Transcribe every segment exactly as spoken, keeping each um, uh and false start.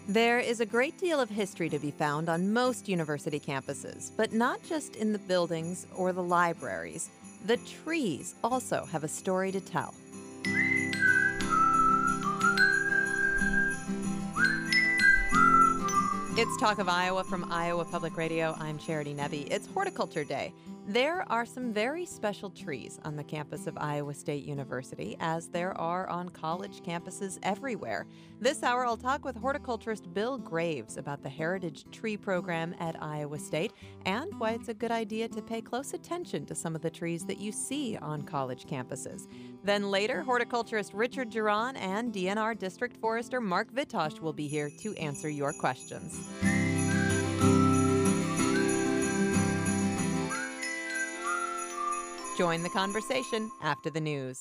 There is a great deal of history to be found on most university campuses, but not just in the buildings or the libraries. The trees also have a story to tell. It's Talk of Iowa from Iowa Public Radio. I'm Charity Nebbe. It's Horticulture Day. There are some very special trees on the campus of Iowa State University, as there are on college campuses everywhere. This hour, I'll talk with horticulturist Bill Graves about the Heritage Tree Program at Iowa State and why it's a good idea to pay close attention to some of the trees that you see on college campuses. Then later, horticulturist Richard Geron and D N R District Forester Mark Vitosh will be here to answer your questions. Join the conversation after the news.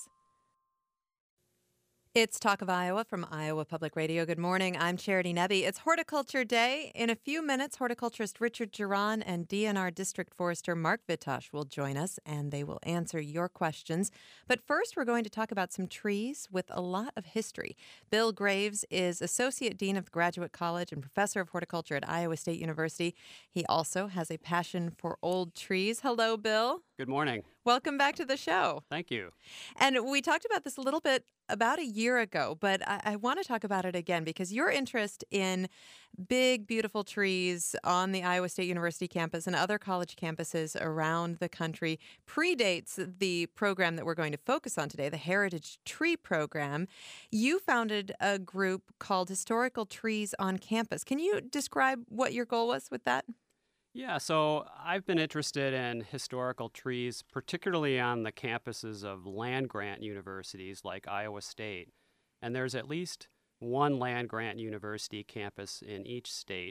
It's Talk of Iowa from Iowa Public Radio. Good morning. I'm Charity Nebbe. It's Horticulture Day. In a few minutes, horticulturist Richard Geron and D N R District Forester Mark Vitosh will join us, and they will answer your questions. But first, we're going to talk about some trees with a lot of history. Bill Graves is Associate Dean of the Graduate College and Professor of Horticulture at Iowa State University. He also has a passion for old trees. Hello, Bill. Good morning. Welcome back to the show. Thank you. And we talked about this a little bit about a year ago, but I, I want to talk about it again because your interest in big, beautiful trees on the Iowa State University campus and other college campuses around the country predates the program that we're going to focus on today, the Heritage Tree Program. You founded a group called Historical Trees on Campus. Can you describe what your goal was with that? Yeah, so I've been interested in historical trees, particularly on the campuses of land-grant universities like Iowa State. And there's at least one land-grant university campus in each state.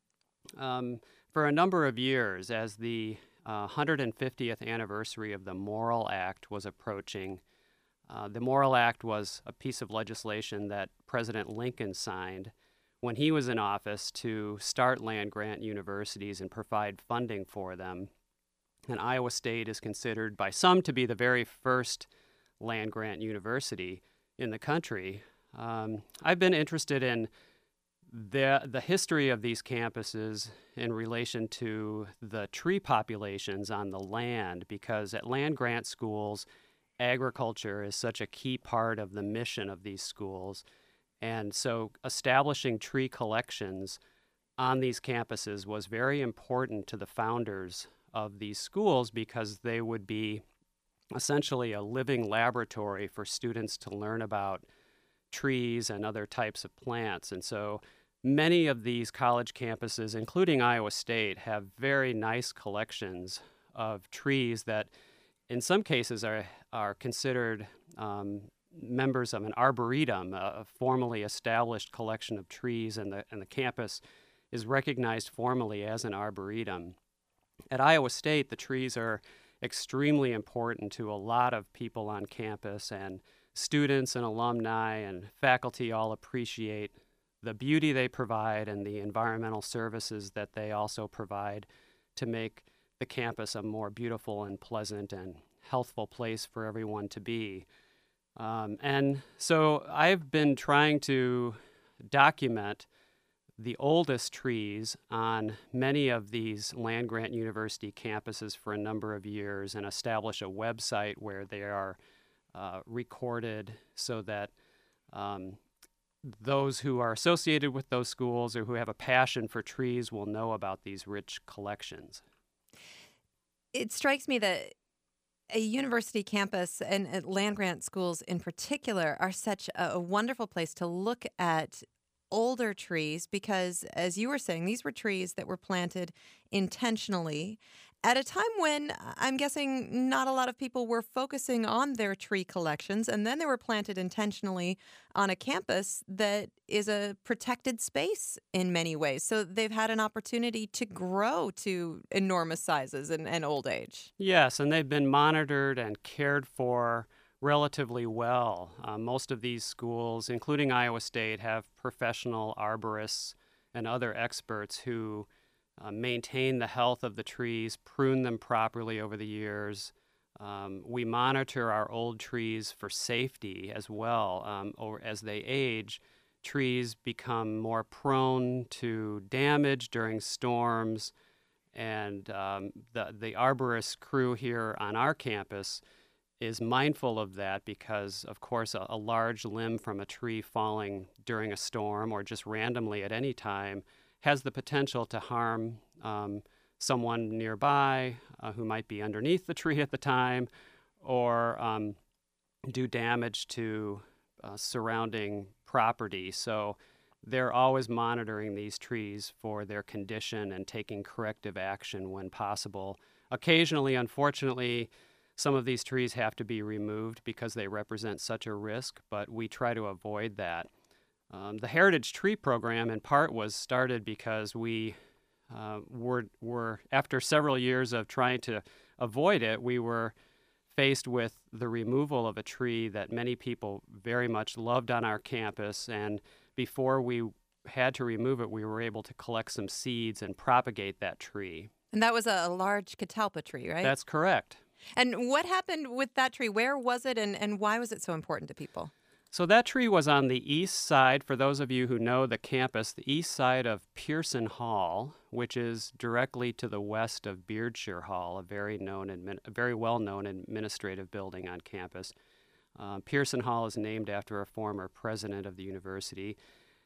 Um, for a number of years, as the uh, one hundred fiftieth anniversary of the Morrill Act was approaching, uh, the Morrill Act was a piece of legislation that President Lincoln signed when he was in office to start land-grant universities and provide funding for them. And Iowa State is considered by some to be the very first land-grant university in the country. Um, I've been interested in the, the history of these campuses in relation to the tree populations on the land, because at land-grant schools, agriculture is such a key part of the mission of these schools. And so establishing tree collections on these campuses was very important to the founders of these schools because they would be essentially a living laboratory for students to learn about trees and other types of plants. And so many of these college campuses, including Iowa State, have very nice collections of trees that in some cases are, are considered um, members of an arboretum, a formally established collection of trees, and the, and the campus is recognized formally as an arboretum. At Iowa State, the trees are extremely important to a lot of people on campus, and students and alumni and faculty all appreciate the beauty they provide and the environmental services that they also provide to make the campus a more beautiful and pleasant and healthful place for everyone to be. Um, and so I've been trying to document the oldest trees on many of these land-grant university campuses for a number of years and establish a website where they are uh, recorded so that um, those who are associated with those schools or who have a passion for trees will know about these rich collections. It strikes me that a university campus and uh, land-grant schools in particular are such a, a wonderful place to look at older trees because, as you were saying, these were trees that were planted intentionally at a time when I'm guessing not a lot of people were focusing on their tree collections, and then they were planted intentionally on a campus that is a protected space in many ways. So they've had an opportunity to grow to enormous sizes and, and old age. Yes, and they've been monitored and cared for relatively well. Uh, most of these schools, including Iowa State, have professional arborists and other experts who uh, maintain the health of the trees, prune them properly over the years. Um, we monitor our old trees for safety as well, um, or as they age, trees become more prone to damage during storms. And um, the, the arborist crew here on our campus is mindful of that because, of course, a, a large limb from a tree falling during a storm or just randomly at any time has the potential to harm um, someone nearby uh, who might be underneath the tree at the time, or um, do damage to uh, surrounding property. So they're always monitoring these trees for their condition and taking corrective action when possible. Occasionally, unfortunately, some of these trees have to be removed because they represent such a risk, but we try to avoid that. Um, the Heritage Tree Program, in part, was started because we uh, were, were, after several years of trying to avoid it, we were faced with the removal of a tree that many people very much loved on our campus, and before we had to remove it, we were able to collect some seeds and propagate that tree. And that was a, a large catalpa tree, right? That's correct. And what happened with that tree? Where was it, and, and why was it so important to people? So that tree was on the east side, for those of you who know the campus, the east side of Pearson Hall, which is directly to the west of Beardshire Hall, a very known, admin, a very well-known administrative building on campus. Um, Pearson Hall is named after a former president of the university.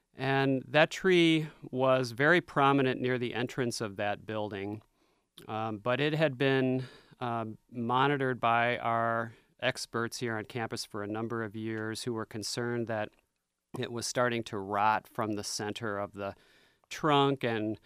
And that tree was very prominent near the entrance of that building, um, but it had been um, monitored by our experts here on campus for a number of years who were concerned that it was starting to rot from the center of the trunk, and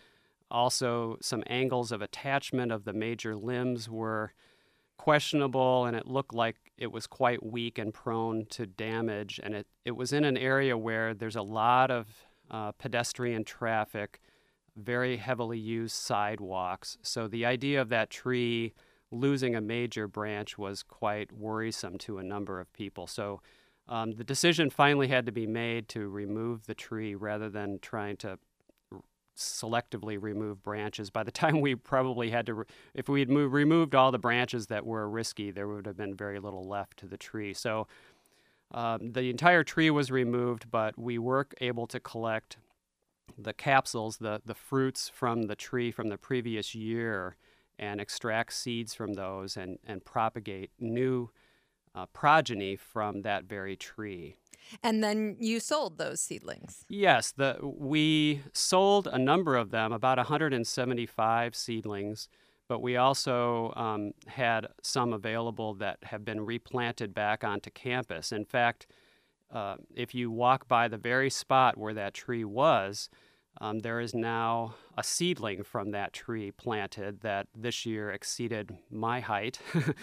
also some angles of attachment of the major limbs were questionable, and it looked like it was quite weak and prone to damage. And it, it was in an area where there's a lot of uh, pedestrian traffic, very heavily used sidewalks. So the idea of that tree losing a major branch was quite worrisome to a number of people. So um, the decision finally had to be made to remove the tree rather than trying to selectively remove branches. By the time we probably had to, re- if we had move, removed all the branches that were risky, there would have been very little left to the tree. So um, the entire tree was removed, but we were able to collect the capsules, the, the fruits from the tree from the previous year, and extract seeds from those and, and propagate new uh, progeny from that very tree. And then you sold those seedlings. Yes, the, we sold a number of them, about one hundred seventy-five seedlings, but we also um, had some available that have been replanted back onto campus. In fact, uh, if you walk by the very spot where that tree was, um, there is now a seedling from that tree planted that this year exceeded my height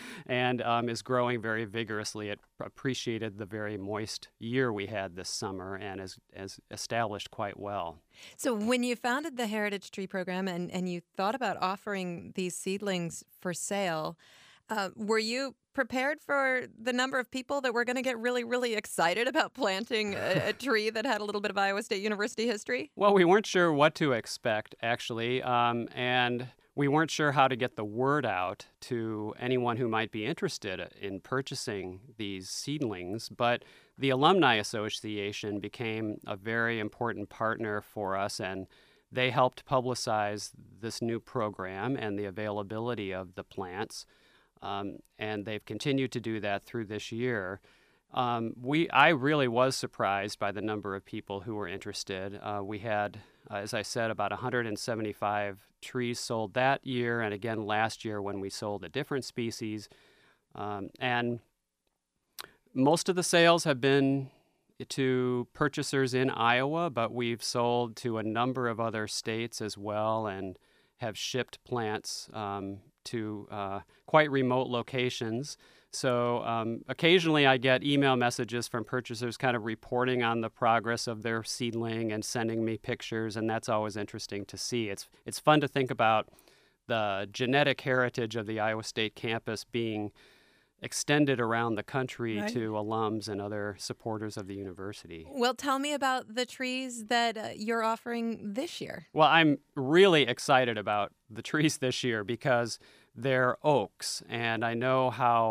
and um, is growing very vigorously. It appreciated the very moist year we had this summer and is, is established quite well. So when you founded the Heritage Tree Program and, and you thought about offering these seedlings for sale, uh, were you prepared for the number of people that were going to get really, really excited about planting a, a tree that had a little bit of Iowa State University history? Well, we weren't sure what to expect, actually, um, and we weren't sure how to get the word out to anyone who might be interested in purchasing these seedlings. But the Alumni Association became a very important partner for us, and they helped publicize this new program and the availability of the plants. Um, and they've continued to do that through this year. Um, we, I really was surprised by the number of people who were interested. Uh, we had, uh, as I said, about one hundred seventy-five trees sold that year, and again last year when we sold a different species. Um, and most of the sales have been to purchasers in Iowa, but we've sold to a number of other states as well and have shipped plants um, to uh, quite remote locations. So um, occasionally I get email messages from purchasers kind of reporting on the progress of their seedling and sending me pictures, and that's always interesting to see. It's, it's fun to think about the genetic heritage of the Iowa State campus being extended around the country Right. to alums and other supporters of the university. Well, tell me about the trees that uh, you're offering this year. Well, I'm really excited about the trees this year because they're oaks, and I know how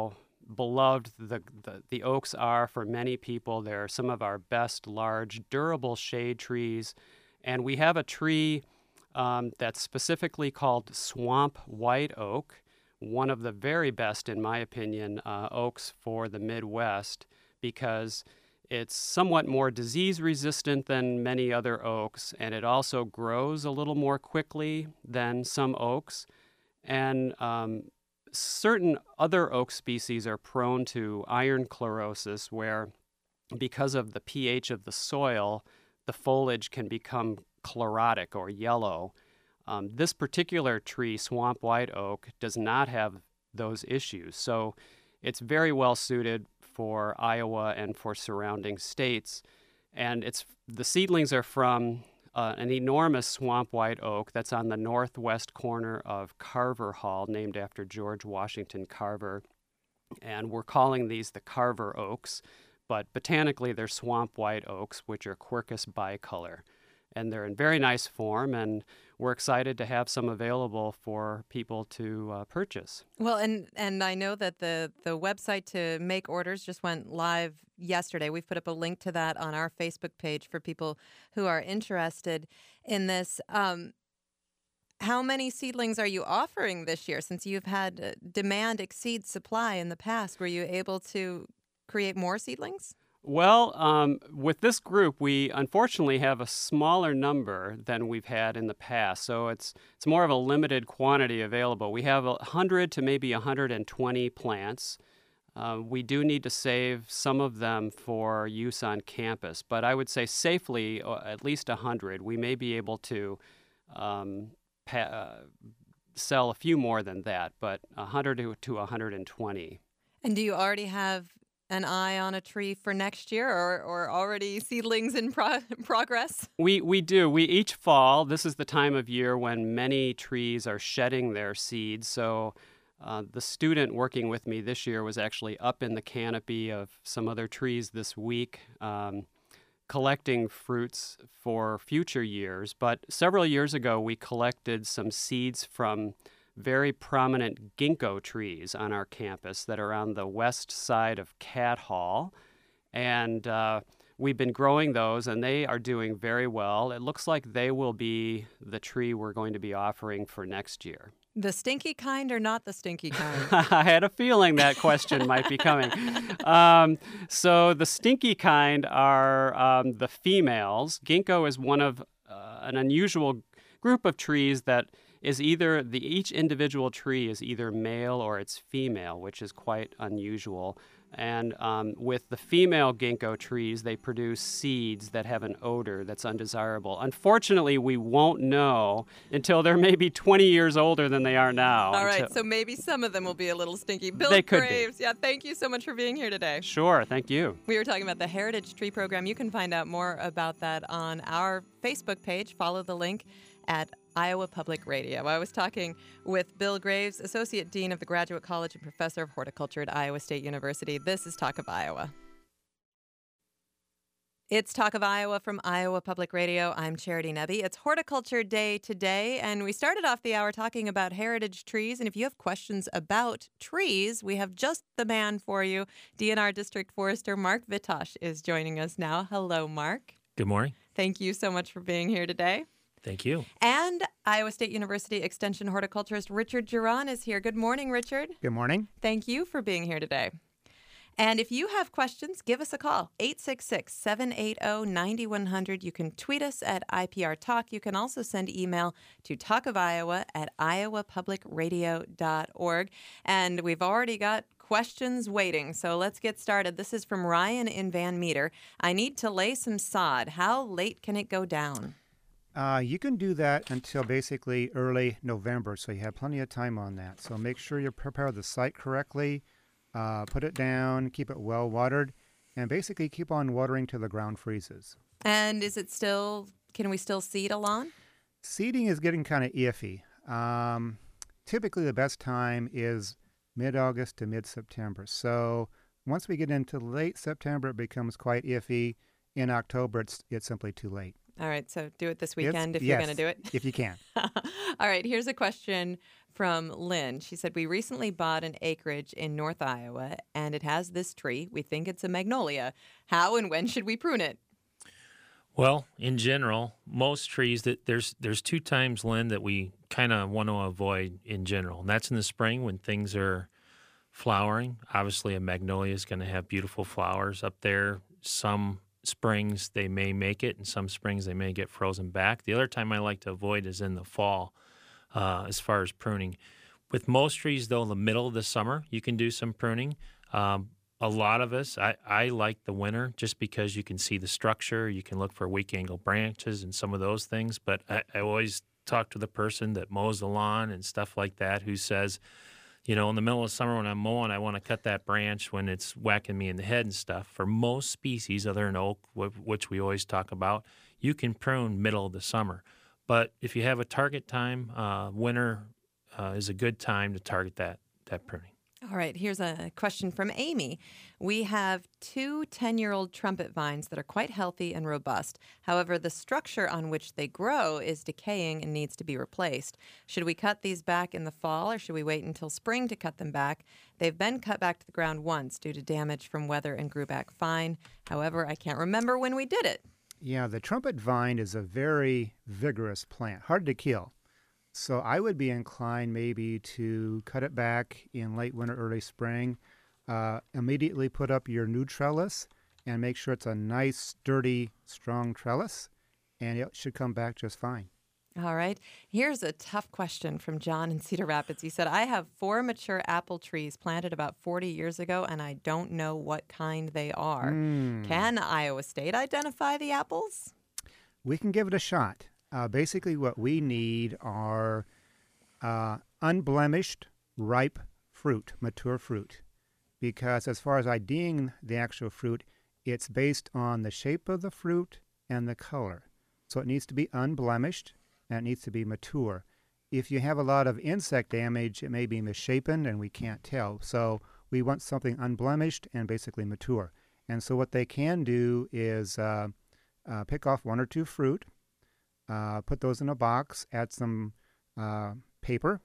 beloved the, the, the oaks are for many people. They're some of our best large, durable shade trees. And we have a tree um, that's specifically called swamp white oak, one of the very best, in my opinion, uh, oaks for the Midwest, because it's somewhat more disease resistant than many other oaks, and it also grows a little more quickly than some oaks. And um, certain other oak species are prone to iron chlorosis, where because of the pH of the soil, the foliage can become chlorotic or yellow. Um, this particular tree, swamp white oak, does not have those issues. So it's very well suited for Iowa and for surrounding states. And it's the seedlings are from uh, an enormous swamp white oak that's on the northwest corner of Carver Hall, named after George Washington Carver. And we're calling these the Carver oaks, but botanically they're swamp white oaks, which are Quercus bicolor. And they're in very nice form, and we're excited to have some available for people to uh, purchase. Well, and and I know that the, the website to make orders just went live yesterday. We've put up a link to that on our Facebook page for people who are interested in this. Um, how many seedlings are you offering this year? Since you've had uh, demand exceed supply in the past, were you able to create more seedlings? Well, um, with this group, we unfortunately have a smaller number than we've had in the past, so it's it's more of a limited quantity available. We have one hundred to maybe one hundred twenty plants. Uh, we do need to save some of them for use on campus, but I would say safely uh, at least one hundred. We may be able to um, pa- uh, sell a few more than that, but one hundred to one hundred twenty. And do you already have an eye on a tree for next year, or, or already seedlings in pro- progress? We we do. We each fall, this is the time of year when many trees are shedding their seeds. So uh, the student working with me this year was actually up in the canopy of some other trees this week, um, collecting fruits for future years. But several years ago, we collected some seeds from very prominent ginkgo trees on our campus that are on the west side of Cat Hall. And uh, we've been growing those, and they are doing very well. It looks like they will be the tree we're going to be offering for next year. The stinky kind or not the stinky kind? I had a feeling that question might be coming. Um, so the stinky kind are um, the females. Ginkgo is one of uh, an unusual group of trees that is either the each individual tree is either male or it's female, which is quite unusual. And um, with the female ginkgo trees, they produce seeds that have an odor that's undesirable. Unfortunately, we won't know until they're maybe twenty years older than they are now. All right, until... so maybe some of them will be a little stinky. Bill They could Graves, yeah, thank you so much for being here today. Sure, thank you. We were talking about the Heritage Tree Program. You can find out more about that on our Facebook page. Follow the link at Iowa Public Radio. I was talking with Bill Graves, Associate Dean of the Graduate College and Professor of Horticulture at Iowa State University. This is Talk of Iowa. It's Talk of Iowa from Iowa Public Radio. I'm Charity Nebbe. It's Horticulture Day today, and we started off the hour talking about heritage trees. And if you have questions about trees, we have just the man for you. D N R District Forester Mark Vitosh is joining us now. Hello, Mark. Good morning. Thank you so much for being here today. Thank you. And Iowa State University Extension horticulturist Richard Geron is here. Good morning, Richard. Good morning. Thank you for being here today. And if you have questions, give us a call, eight six six, seven eight zero, nine one zero zero. You can tweet us at I P R Talk. You can also send email to talkofiowa at iowa public radio dot org. And we've already got questions waiting, so let's get started. This is from Ryan in Van Meter. I need to lay some sod. How late can it go down? Uh, you can do that until basically early November, so you have plenty of time on that. So make sure you prepare the site correctly, uh, put it down, keep it well watered, and basically keep on watering till the ground freezes. And is it still, can we still seed a lawn? Seeding is getting kind of iffy. Um, typically the best time is mid-August to mid-September. So once we get into late September, it becomes quite iffy. In October, it's, it's simply too late. All right, so do it this It's- weekend if yes, you're going to do it. if you can. All right, here's a question from Lynn. She said, we recently bought an acreage in North Iowa, and it has this tree. We think it's a magnolia. How and when should we prune it? Well, in general, most trees that there's there's two times, Lynn, that we kind of want to avoid in general, and that's in the spring when things are flowering. Obviously, a magnolia is going to have beautiful flowers up there. Some springs they may make it, and some springs they may get frozen back. The other time I like to avoid is in the fall, uh, as far as pruning. With most trees, though, in the middle of the summer, you can do some pruning. Um, A lot of us, I, I like the winter just because you can see the structure. You can look for weak angle branches and some of those things. But I, I always talk to the person that mows the lawn and stuff like that who says, you know, in the middle of summer when I'm mowing, I want to cut that branch when it's whacking me in the head and stuff. For most species, other than oak, wh- which we always talk about, you can prune middle of the summer. But if you have a target time, uh, winter uh, is a good time to target that that pruning. All right, here's a question from Amy. We have two ten-year-old trumpet vines that are quite healthy and robust. However, the structure on which they grow is decaying and needs to be replaced. Should we cut these back in the fall, or should we wait until spring to cut them back? They've been cut back to the ground once due to damage from weather and grew back fine. However, I can't remember when we did it. Yeah, the trumpet vine is a very vigorous plant, hard to kill. So I would be inclined maybe to cut it back in late winter, early spring. Uh, immediately put up your new trellis and make sure it's a nice, sturdy, strong trellis, and it should come back just fine. All right. Here's a tough question from John in Cedar Rapids. He said, I have four mature apple trees planted about forty years ago, and I don't know what kind they are. Mm. Can Iowa State identify the apples? We can give it a shot. Uh, basically, what we need are uh, unblemished, ripe fruit, mature fruit. Because as far as IDing the actual fruit, it's based on the shape of the fruit and the color. So it needs to be unblemished and it needs to be mature. If you have a lot of insect damage, it may be misshapen and we can't tell. So we want something unblemished and basically mature. And so what they can do is uh, uh, pick off one or two fruit, Uh, put those in a box, add some uh, paper,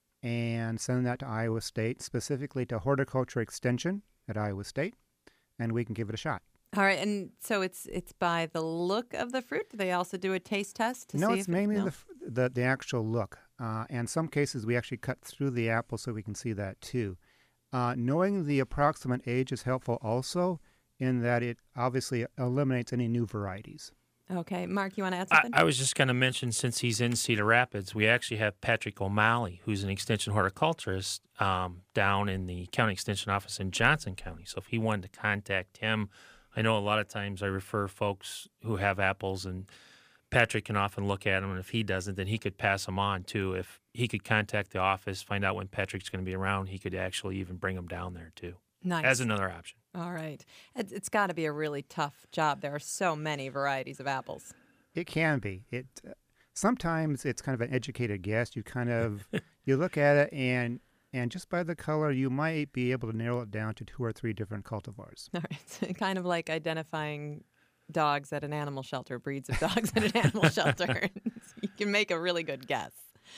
and send that to Iowa State, specifically to Horticulture Extension at Iowa State, and we can give it a shot. All right, and so it's it's by the look of the fruit. Do they also do a taste test to no, see it's if mainly no? the, f- the the actual look. Uh, and some cases we actually cut through the apple so we can see that too. Uh, knowing the approximate age is helpful also in that it obviously eliminates any new varieties. Okay, Mark, you want to add I, something? I was just going to mention, since he's in Cedar Rapids, we actually have Patrick O'Malley, who's an extension horticulturist um, down in the county extension office in Johnson County. So if he wanted to contact him, I know a lot of times I refer folks who have apples, and Patrick can often look at them, and if he doesn't, then he could pass them on too. If he could contact the office, find out when Patrick's going to be around, he could actually even bring them down there too, Nice. as another option. All right. It's, it's got to be a really tough job. There are so many varieties of apples. It can be. It uh, sometimes it's kind of an educated guess. You kind of you look at it and and just by the color, you might be able to narrow it down to two or three different cultivars. All right. Kind of like identifying dogs at an animal shelter, breeds of dogs at an animal shelter. You can make a really good guess.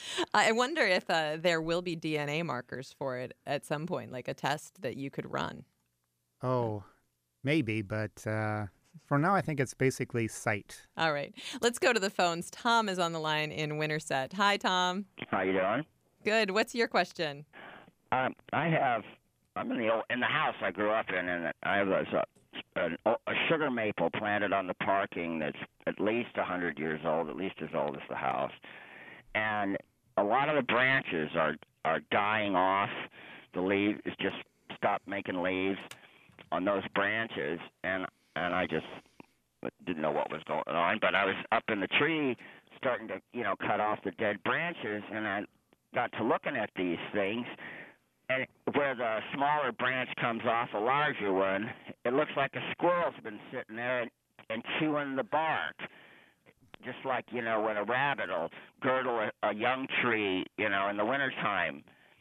I wonder if uh, there will be D N A markers for it at some point, like a test that you could run. Oh, maybe, but uh, for now, I think it's basically sight. All right. Let's go to the phones. Tom is on the line in Winterset. Hi, Tom. How you doing? Good. What's your question? Um, I have. I'm in the old, in the house I grew up in, and I have a, a, a sugar maple planted on the parking that's at least a hundred years old, at least as old as the house, and a lot of the branches are are dying off. The leaves just stopped making leaves on those branches, and and I just didn't know what was going on. But I was up in the tree, starting to you know cut off the dead branches, and I got to looking at these things, and where the smaller branch comes off a larger one, it looks like a squirrel's been sitting there and, and chewing the bark, just like you know when a rabbit will girdle a, a young tree, you know, in the wintertime.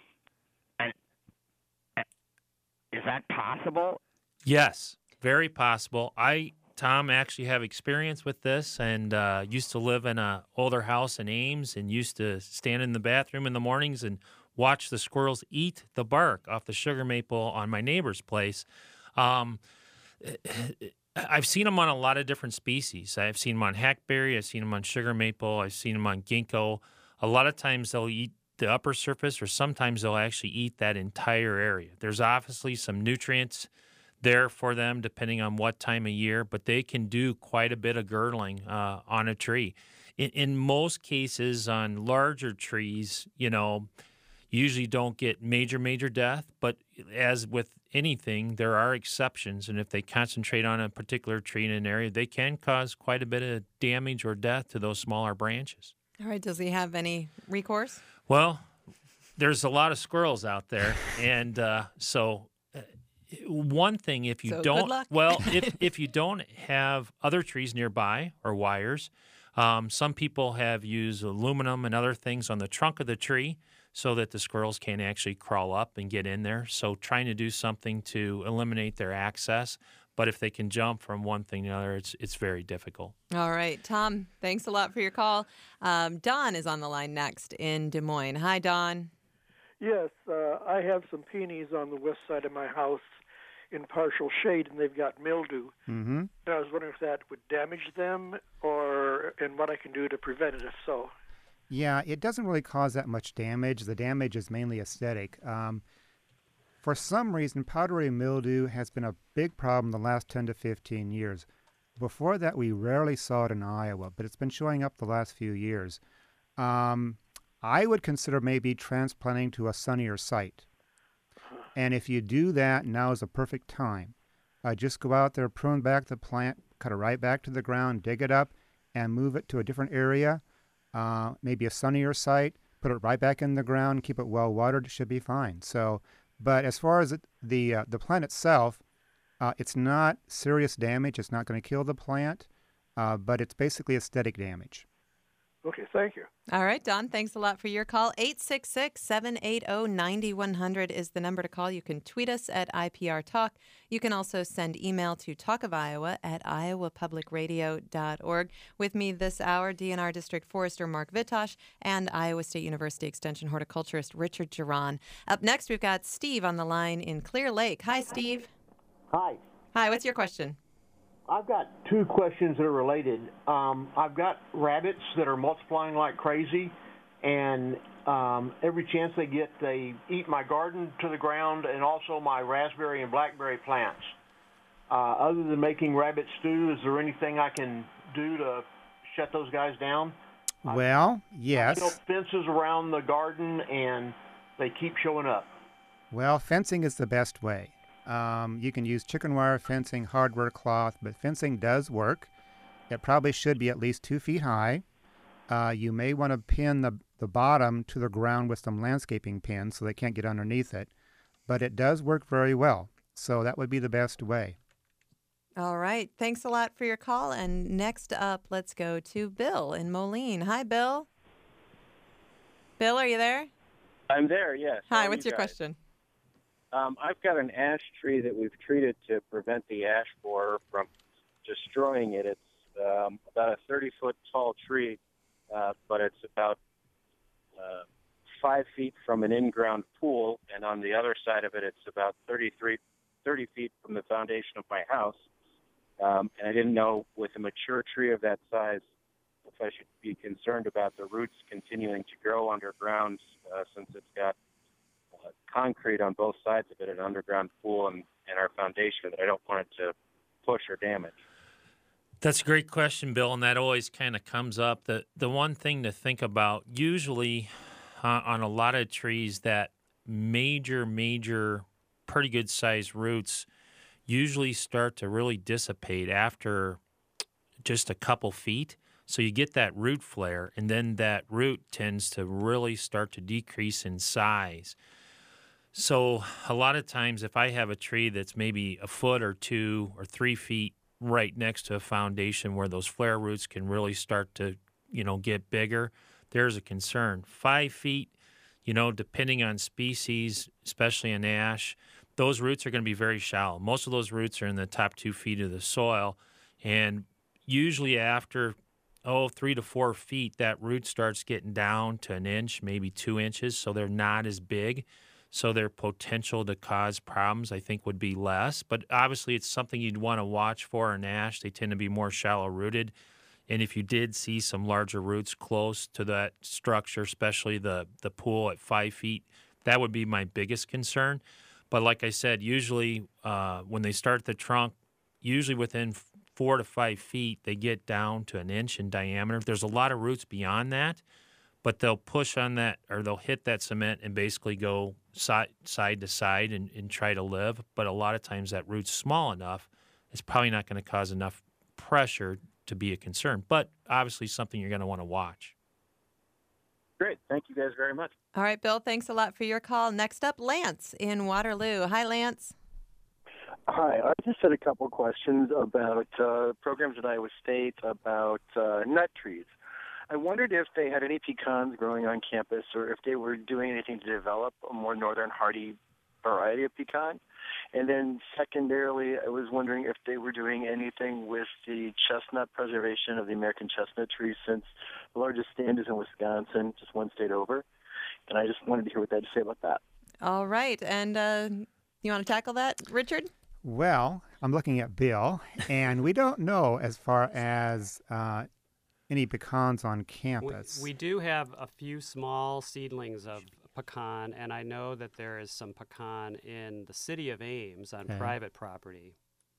And is that possible? Yes, very possible. I Tom actually have experience with this and uh, used to live in a older house in Ames and used to stand in the bathroom in the mornings and watch the squirrels eat the bark off the sugar maple on my neighbor's place. Um, I've seen them on a lot of different species. I've seen them on hackberry. I've seen them on sugar maple. I've seen them on ginkgo. A lot of times they'll eat the upper surface, or sometimes they'll actually eat that entire area. There's obviously some nutrients there for them depending on what time of year, but they can do quite a bit of girdling uh, on a tree. In, in most cases on larger trees, you know, usually don't get major, major death, but as with anything, there are exceptions, and if they concentrate on a particular tree in an area, they can cause quite a bit of damage or death to those smaller branches. All right, does he have any recourse? Well, there's a lot of squirrels out there, and uh, so uh, one thing, if you So, good don't, luck. well, if if you don't have other trees nearby or wires, um, some people have used aluminum and other things on the trunk of the tree so that the squirrels can't actually crawl up and get in there. So trying to do something to eliminate their access. But if they can jump from one thing to another, it's it's very difficult. All right, Tom, thanks a lot for your call. Um, Don is on the line next in Des Moines. Hi, Don. Yes, uh, I have some peonies on the west side of my house in partial shade, and they've got mildew. Mm-hmm. And I was wondering if that would damage them, or and what I can do to prevent it if so. Yeah, it doesn't really cause that much damage. The damage is mainly aesthetic. Um, for some reason, powdery mildew has been a big problem the last ten to fifteen years. Before that, we rarely saw it in Iowa, but it's been showing up the last few years. Um, I would consider maybe transplanting to a sunnier site. And if you do that, now is a perfect time. Uh, just go out there, prune back the plant, cut it right back to the ground, dig it up, and move it to a different area, uh, maybe a sunnier site, put it right back in the ground, keep it well watered, it should be fine. So, but as far as it, the uh, the plant itself, uh, it's not serious damage. It's not going to kill the plant, uh, but it's basically aesthetic damage. Okay, thank you. All right, Don, thanks a lot for your call. eight six six, seven eight zero, nine one zero zero is the number to call. You can tweet us at I P R Talk. You can also send email to talkofiowa at iowa public radio dot org. With me this hour, D N R District Forester Mark Vitosh and Iowa State University Extension horticulturist Richard Geron. Up next, we've got Steve on the line in Clear Lake. Hi, Steve. Hi. Hi, what's your question? I've got two questions that are related. Um, I've got rabbits that are multiplying like crazy, and um, every chance they get, they eat my garden to the ground and also my raspberry and blackberry plants. Uh, other than making rabbit stew, is there anything I can do to shut those guys down? Well, yes. I built fences around the garden, and they keep showing up. Well, fencing is the best way. Um, you can use chicken wire fencing, hardware cloth, but fencing does work. It probably should be at least two feet high. Uh, you may want to pin the, the bottom to the ground with some landscaping pins so they can't get underneath it. But it does work very well. So that would be the best way. All right. Thanks a lot for your call. And next up, let's go to Bill in Moline. Hi, Bill. Bill, are you there? I'm there, yes. How Hi, are what's you your guys? question? Um, I've got an ash tree that we've treated to prevent the ash borer from destroying it. It's um, about a thirty-foot tall tree, uh, but it's about uh, five feet from an in-ground pool, and on the other side of it, it's about thirty-three, thirty feet from the foundation of my house. Um, and I didn't know, with a mature tree of that size, if I should be concerned about the roots continuing to grow underground, uh, since it's got uh, concrete on both sides of it, an underground pool and, and our foundation that I don't want it to push or damage. That's a great question, Bill, and that always kind of comes up. The the one thing to think about, usually uh, on a lot of trees, that major, major, pretty good sized roots usually start to really dissipate after just a couple feet. So you get that root flare, and then that root tends to really start to decrease in size. So a lot of times if I have a tree that's maybe a foot or two or three feet right next to a foundation where those flare roots can really start to, you know, get bigger, there's a concern. Five feet, you know, depending on species, especially in ash, those roots are going to be very shallow. Most of those roots are in the top two feet of the soil. And usually after, oh, three to four feet, that root starts getting down to an inch, maybe two inches, so they're not as big. So their potential to cause problems, I think, would be less. But obviously, it's something you'd want to watch for in ash. They tend to be more shallow-rooted. And if you did see some larger roots close to that structure, especially the, the pool at five feet, that would be my biggest concern. But like I said, usually uh, when they start the trunk, usually within four to five feet, they get down to an inch in diameter. There's a lot of roots beyond that, but they'll push on that, or they'll hit that cement and basically go side, side to side and, and try to live. But a lot of times that root's small enough, it's probably not going to cause enough pressure to be a concern. But obviously something you're going to want to watch. Great. Thank you guys very much. All right, Bill, thanks a lot for your call. Next up, Lance in Waterloo. Hi, Lance. Hi, I just had a couple questions about uh, programs at Iowa State about uh, nut trees. I wondered if they had any pecans growing on campus or if they were doing anything to develop a more northern hardy variety of pecan. And then secondarily, I was wondering if they were doing anything with the chestnut preservation of the American chestnut tree, since the largest stand is in Wisconsin, just one state over. And I just wanted to hear what they had to say about that. All right. And uh, you want to tackle that, Richard? Well, I'm looking at Bill, and we don't know as far as uh, any pecans on campus. We, we do have a few small seedlings of pecan, and I know that there is some pecan in the city of Ames on Okay. private property.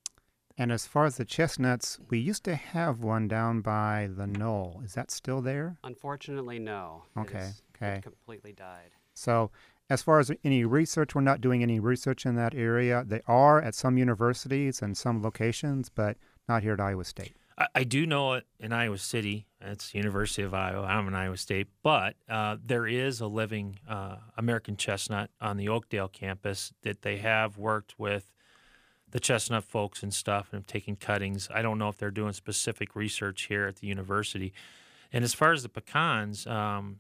And as far as the chestnuts, we used to have one down by the knoll. Is that still there? Unfortunately, no. It Okay, is- okay. It completely died. So as far as any research, we're not doing any research in that area. They are at some universities and some locations, but not here at Iowa State. I, I do know it in Iowa City. It's University of Iowa. I'm in Iowa State. But uh, there is a living uh, American chestnut on the Oakdale campus that they have worked with the chestnut folks and stuff and have taken cuttings. I don't know if they're doing specific research here at the university. And as far as the pecans, um,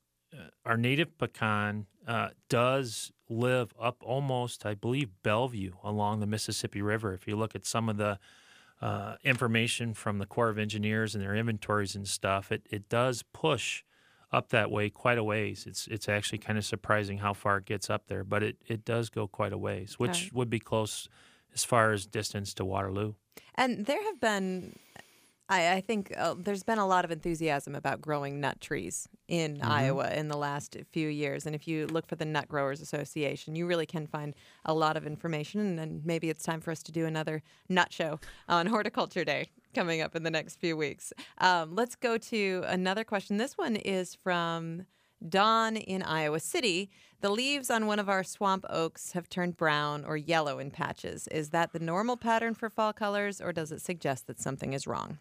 our native pecan uh, does live up almost, I believe, Bellevue along the Mississippi River. If you look at some of the uh, information from the Corps of Engineers and their inventories and stuff, it, it does push up that way quite a ways. It's it's actually kind of surprising how far it gets up there, but it, it does go quite a ways, which Okay. would be close as far as distance to Waterloo. And there have been, I, I think uh, there's been a lot of enthusiasm about growing nut trees in Mhm. Iowa in the last few years. And if you look for the Nut Growers Association, you really can find a lot of information. And, and maybe it's time for us to do another nut show on Horticulture Day coming up in the next few weeks. Um, let's go to another question. This one is from Don in Iowa City. The leaves on one of our swamp oaks have turned brown or yellow in patches. Is that the normal pattern for fall colors, or does it suggest that something is wrong?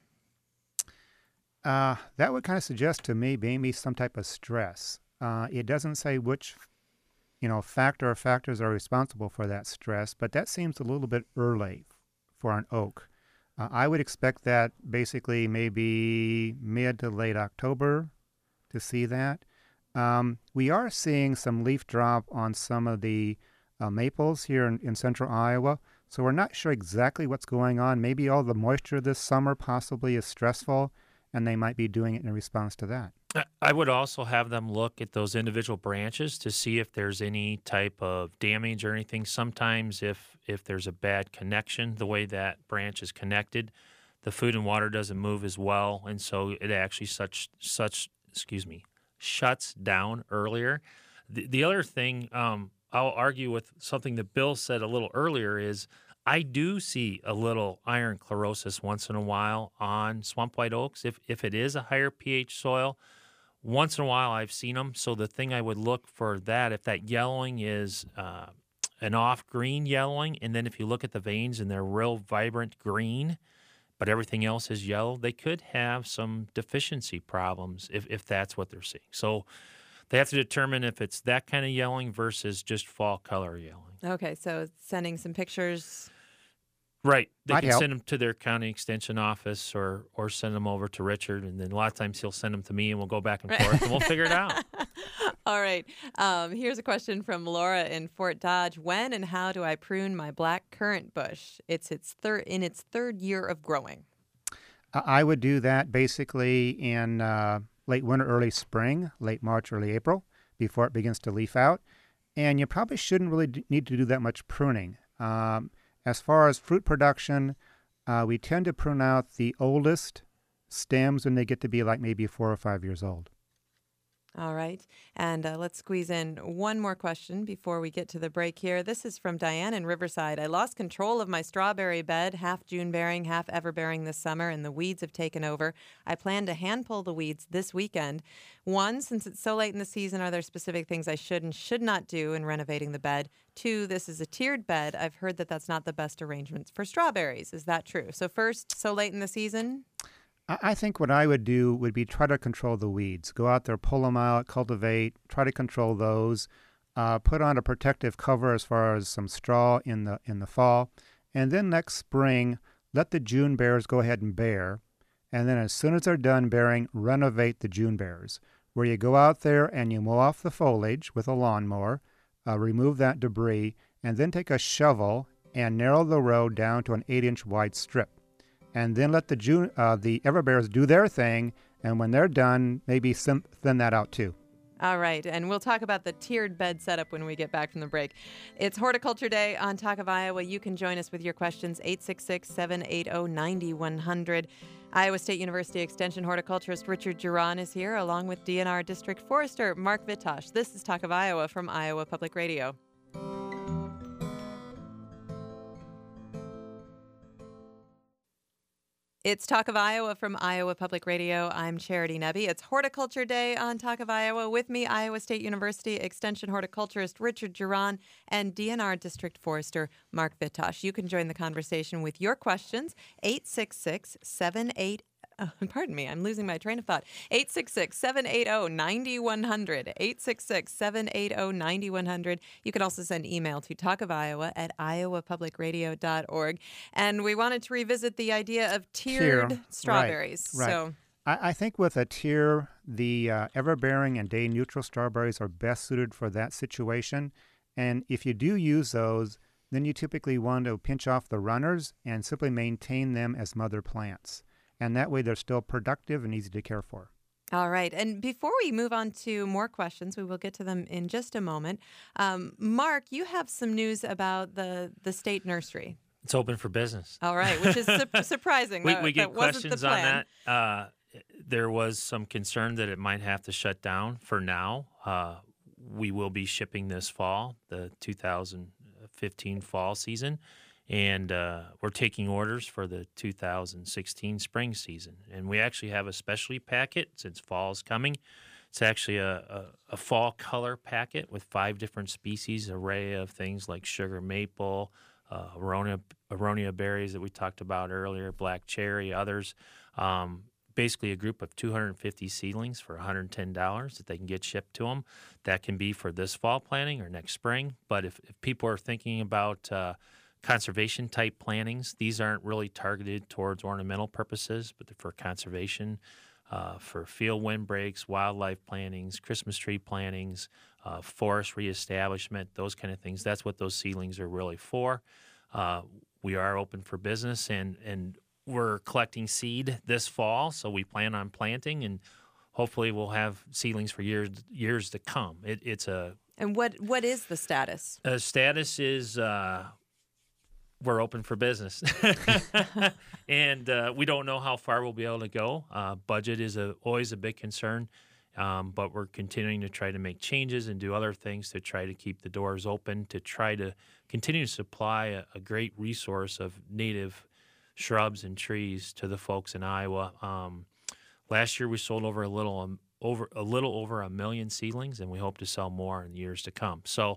Uh, that would kind of suggest to me maybe some type of stress. Uh, it doesn't say which, you know, factor or factors are responsible for that stress, but that seems a little bit early for an oak. Uh, I would expect that basically maybe mid to late October to see that. Um, we are seeing some leaf drop on some of the uh, maples here in, in central Iowa, so we're not sure exactly what's going on. Maybe all the moisture this summer possibly is stressful, and they might be doing it in response to that. I- I would also have them look at those individual branches to see if there's any type of damage or anything. Sometimes if, if there's a bad connection, the way that branch is connected, the food and water doesn't move as well, and so it actually such such excuse me shuts down earlier. The, the other thing um, I'll argue with something that Bill said a little earlier is I do see a little iron chlorosis once in a while on swamp white oaks. If if it is a higher pH soil, once in a while I've seen them. So the thing I would look for that, if that yellowing is uh, an off green yellowing, and then if you look at the veins and they're real vibrant green, but everything else is yellow, they could have some deficiency problems if, if that's what they're seeing. So they have to determine if it's that kind of yellowing versus just fall color yellowing. Okay, so sending some pictures. Right. They Might can help. send them to their county extension office or or send them over to Richard. And then a lot of times he'll send them to me and we'll go back and forth and we'll figure it out. All right. Um, here's a question from Laura in Fort Dodge. When and how do I prune my black currant bush? It's its third in its third year of growing. I I would do that basically in uh, late winter, early spring, late March, early April, before it begins to leaf out. And you probably shouldn't really d- need to do that much pruning. Um, as far as fruit production, uh, we tend to prune out the oldest stems when they get to be like maybe four or five years old. All right. And uh, let's squeeze in one more question before we get to the break here. This is from Diane in Riverside. I lost control of my strawberry bed, half June bearing, half ever bearing this summer, and the weeds have taken over. I plan to hand pull the weeds this weekend. One, since it's so late in the season, are there specific things I should and should not do in renovating the bed? Two, this is a tiered bed. I've heard that that's not the best arrangement for strawberries. Is that true? So first, so late in the season? I I think what I would do would be try to control the weeds. Go out there, pull them out, cultivate, try to control those. Uh, put on a protective cover as far as some straw in the in the fall, and then next spring, let the June bears go ahead and bear, and then as soon as they're done bearing, renovate the June bears, where you go out there and you mow off the foliage with a lawnmower, uh, remove that debris, and then take a shovel and narrow the road down to an eight-inch wide strip. And then let the June, uh, the everbears do their thing, and when they're done, maybe sim- thin that out too. All right, and we'll talk about the tiered bed setup when we get back from the break. It's Horticulture Day on Talk of Iowa. You can join us with your questions, eight six six, seven eight zero, nine one zero zero. Iowa State University Extension horticulturist Richard Juran is here, along with D N R District Forester Mark Vitosh. This is Talk of Iowa from Iowa Public Radio. It's Talk of Iowa from Iowa Public Radio. I'm Charity Nebbe. It's Horticulture Day on Talk of Iowa. With me, Iowa State University Extension horticulturist Richard Juran and D N R District Forester Mark Vitosh. You can join the conversation with your questions, eight six six, seven eight zero. Oh, pardon me, I'm losing my train of thought. eight six six, seven eight zero, nine one zero zero. eight six six, seven eight zero, nine one zero zero. You can also send email to talkofiowa at iowa public radio dot org. And we wanted to revisit the idea of tiered Tier, strawberries. Right, right. So I, I think with a tier, the uh, everbearing and day-neutral strawberries are best suited for that situation. And if you do use those, then you typically want to pinch off the runners and simply maintain them as mother plants. And that way they're still productive and easy to care for. All right. And before we move on to more questions, we will get to them in just a moment. Um, Mark, you have some news about the, the state nursery. It's open for business. All right, which is su- surprising. we, that, we get that wasn't questions the on plan. that. Uh, there was some concern that it might have to shut down for now. Uh, we will be shipping this fall, the two thousand fifteen fall season. And uh, we're taking orders for the two thousand sixteen spring season. And we actually have a specialty packet since fall's coming. It's actually a, a, a fall color packet with five different species, array of things like sugar maple, uh, aronia, aronia berries that we talked about earlier, black cherry, others. Um, basically a group of two hundred fifty seedlings for one hundred ten dollars that they can get shipped to them. That can be for this fall planting or next spring. But if, if people are thinking about uh, conservation type plantings, these aren't really targeted towards ornamental purposes, but they're for conservation, uh, for field windbreaks, wildlife plantings, Christmas tree plantings, uh, forest reestablishment, those kind of things. That's what those seedlings are really for. Uh, we are open for business, and, and we're collecting seed this fall, so we plan on planting, and hopefully we'll have seedlings for years years to come. It, it's a And what what is the status? uh, status is uh, we're open for business, and uh, we don't know how far we'll be able to go. Uh, budget is a, always a big concern, um, but we're continuing to try to make changes and do other things to try to keep the doors open, to try to continue to supply a, a great resource of native shrubs and trees to the folks in Iowa. Um, last year we sold over a little um, over a little over a million seedlings, and we hope to sell more in years to come. So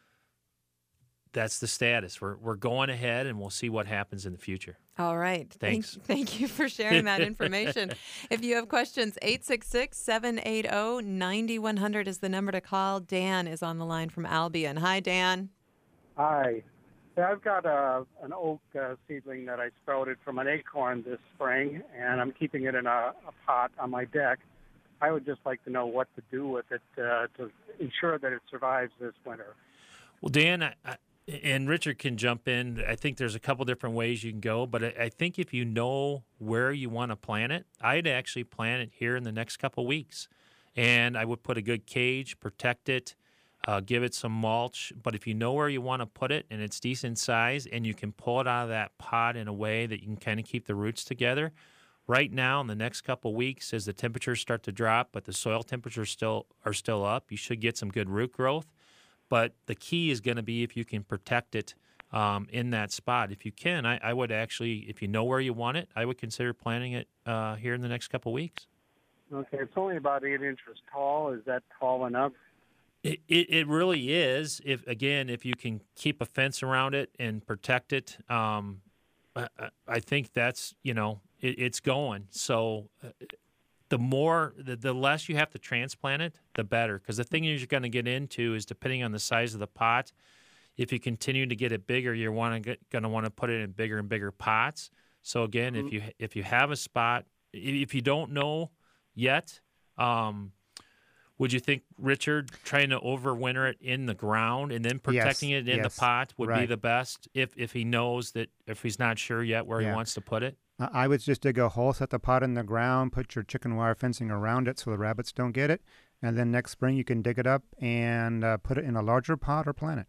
that's the status. We're we're going ahead, and we'll see what happens in the future. All right. Thanks. Thank, thank you for sharing that information. If you have questions, eight six six, seven eight zero, nine one zero zero is the number to call. Dan is on the line from Albion. Hi, Dan. Hi. I've got a, an oak uh, seedling that I sprouted from an acorn this spring, and I'm keeping it in a, a pot on my deck. I would just like to know what to do with it uh, to ensure that it survives this winter. Well, Dan, I, I, And Richard can jump in. I think there's a couple different ways you can go, but I, I think if you know where you want to plant it, I'd actually plant it here in the next couple weeks. And I would put a good cage, protect it, uh, give it some mulch. But if you know where you want to put it and it's decent size and you can pull it out of that pot in a way that you can kind of keep the roots together, right now in the next couple weeks as the temperatures start to drop, but the soil temperatures still are still up, you should get some good root growth. But the key is going to be if you can protect it um, in that spot. If you can, I, I would actually, if you know where you want it, I would consider planting it uh, here in the next couple weeks. Okay, it's only about eight inches tall. Is that tall enough? It, it, it really is. If again, if you can keep a fence around it and protect it, um, I, I think that's, you know, it, it's going. So uh, the more, the, the less you have to transplant it, the better. Because the thing you're going to get into is depending on the size of the pot. If you continue to get it bigger, you're want to going to want to put it in bigger and bigger pots. So again, mm-hmm. if you if you have a spot, if you don't know yet, um, would you think, Richard, trying to overwinter it in the ground and then protecting yes, it in yes, the pot would right. be the best if if he knows that, if he's not sure yet where yeah. he wants to put it? I would just dig a hole, set the pot in the ground, put your chicken wire fencing around it so the rabbits don't get it, and then next spring you can dig it up and uh, put it in a larger pot or plant it.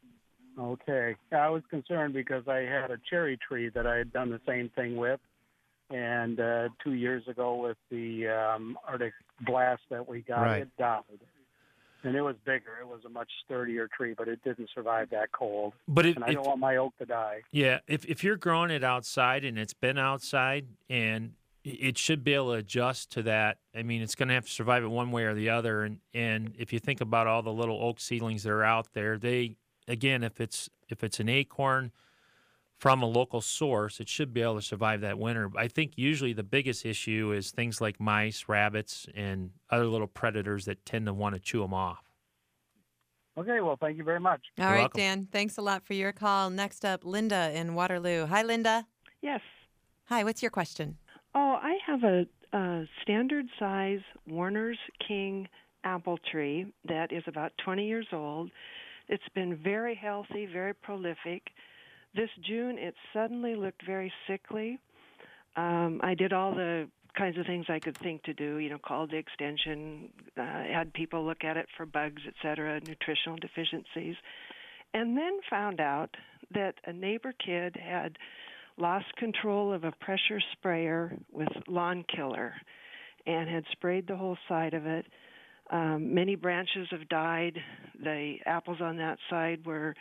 Okay. I was concerned because I had a cherry tree that I had done the same thing with, and uh, two years ago with the um, Arctic blast that we got, right. it died. And it was bigger. It was a much sturdier tree, but it didn't survive that cold. But if, and I if, don't want my oak to die. Yeah, if if you're growing it outside and it's been outside, and it should be able to adjust to that. I mean, it's going to have to survive it one way or the other. And and if you think about all the little oak seedlings that are out there, they again, if it's if it's an acorn from a local source, it should be able to survive that winter. I think usually the biggest issue is things like mice, rabbits, and other little predators that tend to want to chew them off. Okay, well, thank you very much. All You're right, welcome. Dan. Thanks a lot for your call. Next up, Linda in Waterloo. Hi, Linda. Yes. Hi, what's your question? Oh, I have a, a standard size Warner's King apple tree that is about twenty years old. It's been very healthy, very prolific. This June, it suddenly looked very sickly. Um, I did all the kinds of things I could think to do, you know, called the extension, uh, had people look at it for bugs, et cetera, nutritional deficiencies, and then found out that a neighbor kid had lost control of a pressure sprayer with lawn killer and had sprayed the whole side of it. Um, many branches have died. The apples on that side were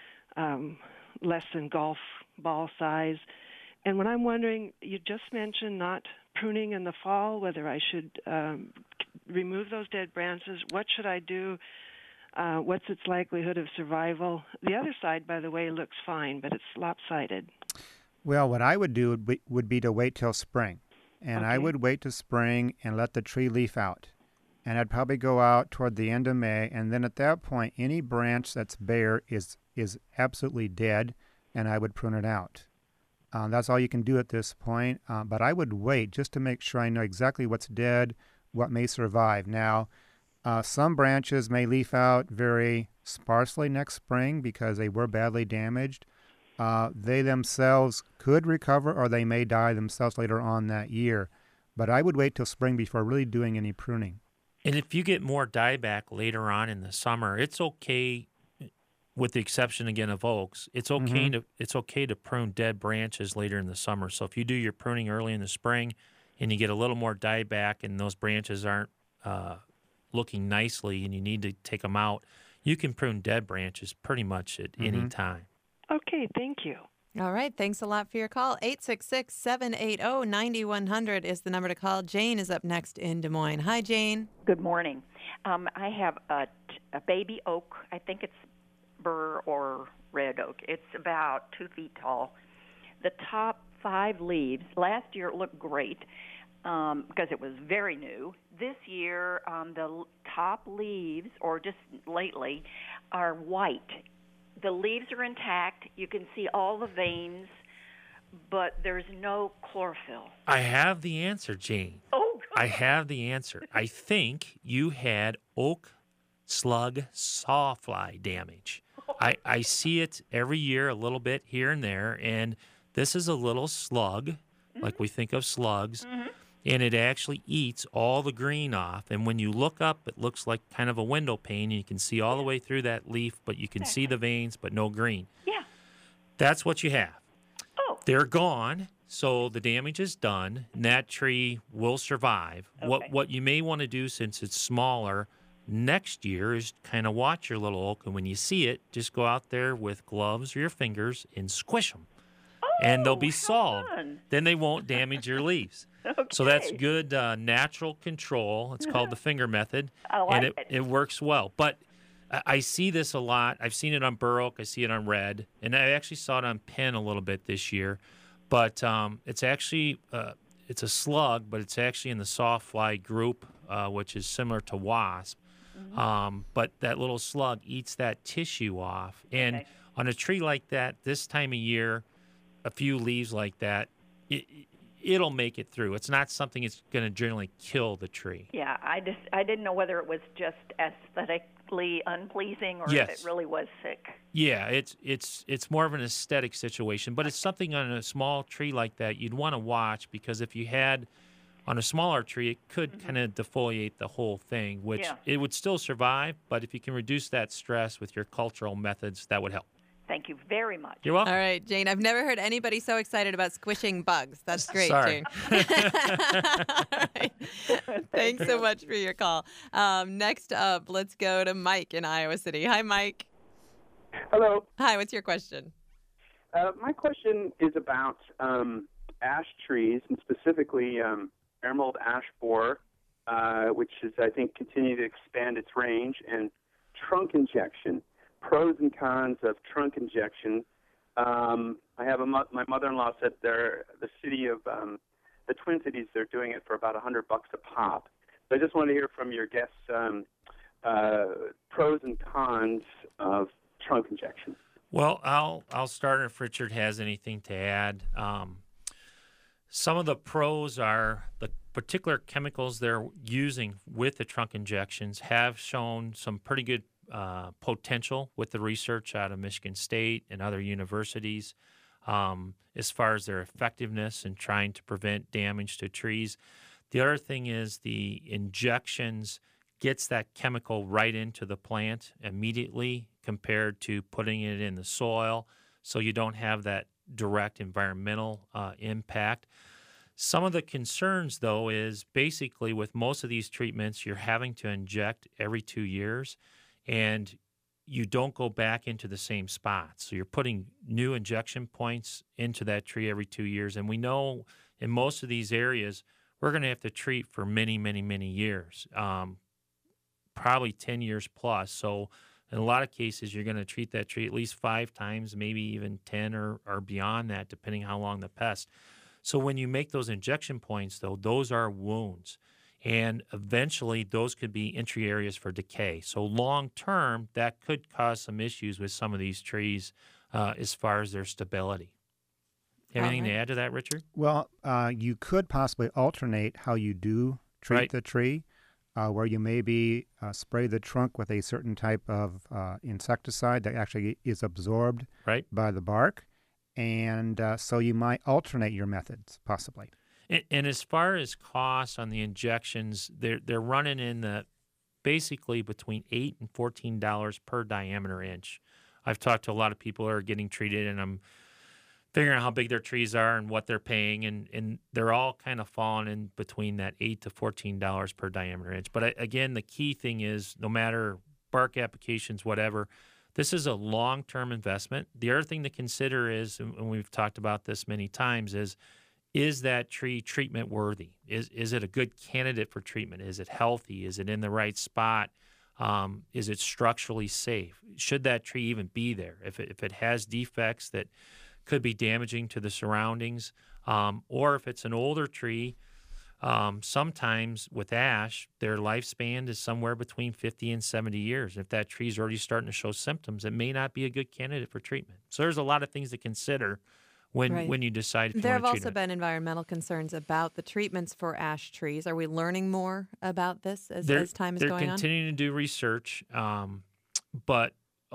um, less than golf ball size. And when I'm wondering, you just mentioned not pruning in the fall, whether I should um, remove those dead branches. What should I do? Uh, what's its likelihood of survival? The other side, by the way, looks fine, but it's lopsided. Well, what I would do would be, would be to wait till spring. And Okay. I would wait till spring and let the tree leaf out. And I'd probably go out toward the end of May, and then at that point, any branch that's bare is is absolutely dead, and I would prune it out. Um, that's all you can do at this point, uh, but I would wait just to make sure I know exactly what's dead, what may survive. Now, uh, some branches may leaf out very sparsely next spring because they were badly damaged. Uh, they themselves could recover, or they may die themselves later on that year. But I would wait till spring before really doing any pruning. And if you get more dieback later on in the summer, it's okay, with the exception again of oaks. It's okay Mhm. to it's okay to prune dead branches later in the summer. So if you do your pruning early in the spring, and you get a little more dieback, and those branches aren't uh, looking nicely, and you need to take them out, you can prune dead branches pretty much at any Mhm. time. Okay, thank you. All right. Thanks a lot for your call. eight six six, seven eight zero, nine one zero zero is the number to call. Jane is up next in Des Moines. Hi, Jane. Good morning. Um, I have a, a baby oak. I think it's burr or red oak. It's about two feet tall. The top five leaves, last year it looked great um, because it was very new. This year, um, the l- top leaves, or just lately, are white. The leaves are intact. You can see all the veins, but there's no chlorophyll. I have the answer, Jane. Oh, good. I have the answer. I think you had oak slug sawfly damage. I, I see it every year a little bit here and there, and this is a little slug, mm-hmm. like we think of slugs, mm-hmm. and it actually eats all the green off. And when you look up, it looks like kind of a window pane, and you can see all the way through that leaf, but you can exactly. see the veins, but no green. Yeah. That's what you have. Oh. They're gone, so the damage is done, and that tree will survive. Okay. What what you may want to do, since it's smaller, next year is kind of watch your little oak, and when you see it, just go out there with gloves or your fingers and squish them, oh, and they'll be solved. Fun. Then they won't damage your leaves. Okay. So that's good uh, natural control. It's called the finger method, I like and it, it. it works well. But I, I see this a lot. I've seen it on bur oak. I see it on red, and I actually saw it on pin a little bit this year. But um, it's actually uh, it's a slug, but it's actually in the sawfly group, uh, which is similar to wasp. Mm-hmm. Um, but that little slug eats that tissue off. And okay. on a tree like that, this time of year, a few leaves like that, it, it'll make it through. It's not something that's going to generally kill the tree. Yeah, I just I didn't know whether it was just aesthetically unpleasing or yes. if it really was sick. Yeah, it's it's it's more of an aesthetic situation, but it's something on a small tree like that you'd want to watch, because if you had on a smaller tree, it could mm-hmm. kind of defoliate the whole thing, which yeah. it would still survive, but if you can reduce that stress with your cultural methods, that would help. Thank you very much. You're welcome. All right, Jane. I've never heard anybody so excited about squishing bugs. That's great, Sorry. Jane. All right. Thanks so much for your call. Um, next up, let's go to Mike in Iowa City. Hi, Mike. Hello. Hi, what's your question? Uh, my question is about um, ash trees, and specifically um, emerald ash borer, uh, which is, I think, continuing to expand its range, and trunk injection. Pros and cons of trunk injection. Um, I have a mo- my mother-in-law said they're the city of um, the Twin Cities. They're doing it for about a hundred bucks a pop. So I just want to hear from your guests um, uh, pros and cons of trunk injection. Well, I'll I'll start if Richard has anything to add. Um, some of the pros are the particular chemicals they're using with the trunk injections have shown some pretty good Uh, potential with the research out of Michigan State and other universities um, as far as their effectiveness in trying to prevent damage to trees. The other thing is the injections gets that chemical right into the plant immediately compared to putting it in the soil, so you don't have that direct environmental uh, impact. Some of the concerns, though, is basically with most of these treatments, you're having to inject every two years. And you don't go back into the same spot. So you're putting new injection points into that tree every two years. And we know in most of these areas, we're going to have to treat for many, many, many years, um, probably ten years plus. So in a lot of cases, you're going to treat that tree at least five times, maybe even ten or, or beyond that, depending how long the pest. So when you make those injection points, though, those are wounds. And eventually, those could be entry areas for decay. So long term, that could cause some issues with some of these trees uh, as far as their stability. Anything right. to add to that, Richard? Well, uh, you could possibly alternate how you do treat right. the tree, uh, where you maybe uh, spray the trunk with a certain type of uh, insecticide that actually is absorbed right. by the bark. And uh, so you might alternate your methods, possibly. And, and as far as costs on the injections, they're they're running in the basically between eight and fourteen dollars per diameter inch. I've talked to a lot of people who are getting treated, and I'm figuring out how big their trees are and what they're paying, and, and they're all kind of falling in between that eight to fourteen dollars per diameter inch. But again, the key thing is no matter bark applications, whatever, this is a long-term investment. The other thing to consider is, and we've talked about this many times, is Is that tree treatment worthy? Is is it a good candidate for treatment? Is it healthy? Is it in the right spot? Um, is it structurally safe? Should that tree even be there? If it, if it has defects that could be damaging to the surroundings, um, or if it's an older tree, um, sometimes with ash, their lifespan is somewhere between fifty and seventy years. If that tree is already starting to show symptoms, it may not be a good candidate for treatment. So there's a lot of things to consider when right. when you decide if you there want have to treat also it. been environmental concerns about the treatments for ash trees. Are we learning more about this as, they're, as time is they're going on? continuing to do research, um, but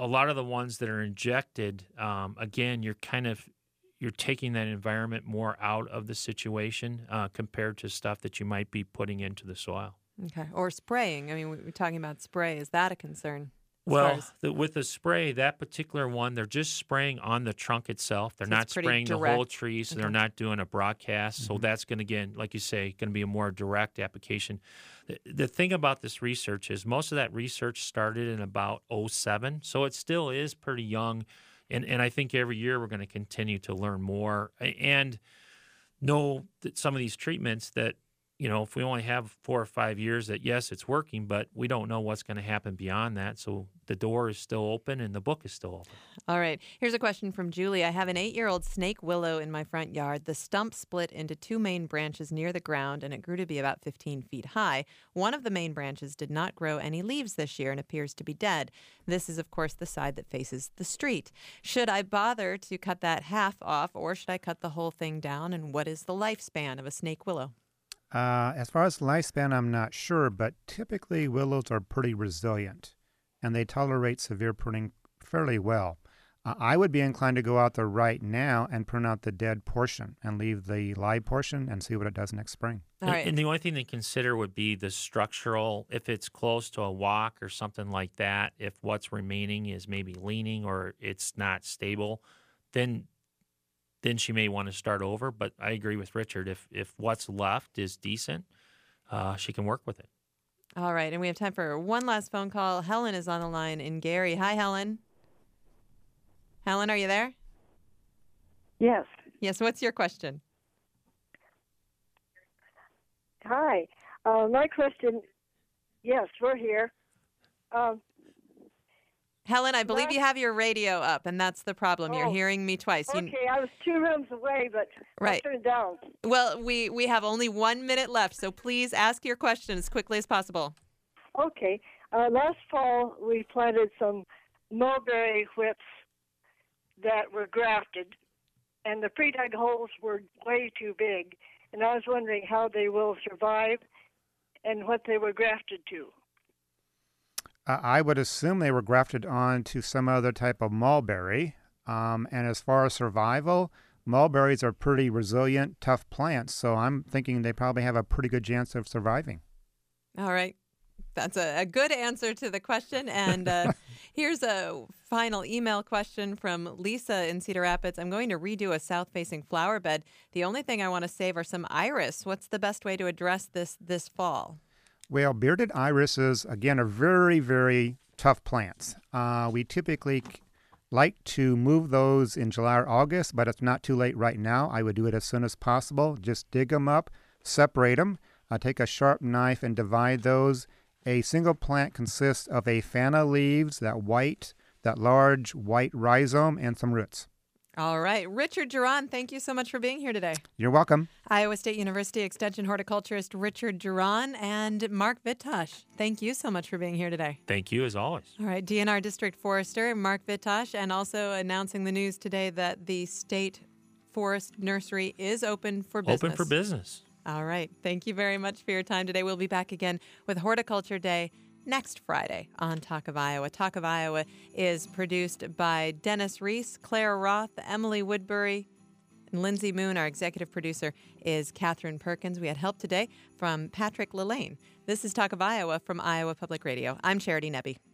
a lot of the ones that are injected, um, again, you're kind of you're taking that environment more out of the situation uh, compared to stuff that you might be putting into the soil. Okay. Or spraying. I mean, we- we're talking about spray. Is that a concern? as far Well, as- the, with the spray, that particular one, they're just spraying on the trunk itself. They're So not it's pretty spraying the whole direct. tree, so Okay. they're not doing a broadcast. So that's going to, again, like you say, going to be a more direct application. The, the thing about this research is most of that research started in about oh seven, so it still is pretty young. And, and I think every year we're going to continue to learn more a- and know that some of these treatments that, you know, if we only have four or five years that, yes, it's working, but we don't know what's going to happen beyond that. So the door is still open and the book is still open. All right. Here's a question from Julie. I have an eight-year-old snake willow in my front yard. The stump split into two main branches near the ground, and it grew to be about fifteen feet high. One of the main branches did not grow any leaves this year and appears to be dead. This is, of course, the side that faces the street. Should I bother to cut that half off, or should I cut the whole thing down? And what is the lifespan of a snake willow? Uh, as far as lifespan, I'm not sure, but typically willows are pretty resilient, and they tolerate severe pruning fairly well. Uh, I would be inclined to go out there right now and prune out the dead portion and leave the live portion and see what it does next spring. All And, right. and the only thing to consider would be the structural, if it's close to a walk or something like that, if what's remaining is maybe leaning or it's not stable, then then she may want to start over. But I agree with Richard. If if what's left is decent, uh, she can work with it. All right. And we have time for one last phone call. Helen is on the line in Gary. Hi, Helen. Helen, are you there? Yes. Yes. What's your question? Hi. Uh, my question, yes, we're here. Um, Helen, I believe Last- you have your radio up, and that's the problem. You're Oh, hearing me twice. You- okay, I was two rooms away, but Right. I turned down. Well, we, we have only one minute left, so please ask your question as quickly as possible. Okay. Uh, last fall, we planted some mulberry whips that were grafted, and the pre-dug holes were way too big. And I was wondering how they will survive and what they were grafted to. Uh, I would assume they were grafted onto some other type of mulberry. Um, and as far as survival, mulberries are pretty resilient, tough plants. So I'm thinking they probably have a pretty good chance of surviving. All right. That's a, a good answer to the question. And uh, here's a final email question from Lisa in Cedar Rapids. I'm going to redo a south-facing flower bed. The only thing I want to save are some iris. What's the best way to address this this fall? Well, bearded irises, again, are very, very tough plants. Uh, we typically c- like to move those in July or August, but it's not too late right now. I would do it as soon as possible. Just dig them up, separate them, uh, take a sharp knife and divide those. A single plant consists of a fan of leaves, that white, that large white rhizome, and some roots. All right. Richard Duran, thank you so much for being here today. You're welcome. Iowa State University Extension horticulturist Richard Duran and Mark Vitosh, thank you so much for being here today. Thank you, as always. All right, D N R District Forester Mark Vitosh, and also announcing the news today that the State Forest Nursery is open for business. Open for business. All right. Thank you very much for your time today. We'll be back again with Horticulture Day next Friday on Talk of Iowa. Talk of Iowa is produced by Dennis Reese, Claire Roth, Emily Woodbury, and Lindsay Moon. Our executive producer is Catherine Perkins. We had help today from Patrick Lillane. This is Talk of Iowa from Iowa Public Radio. I'm Charity Nebbe.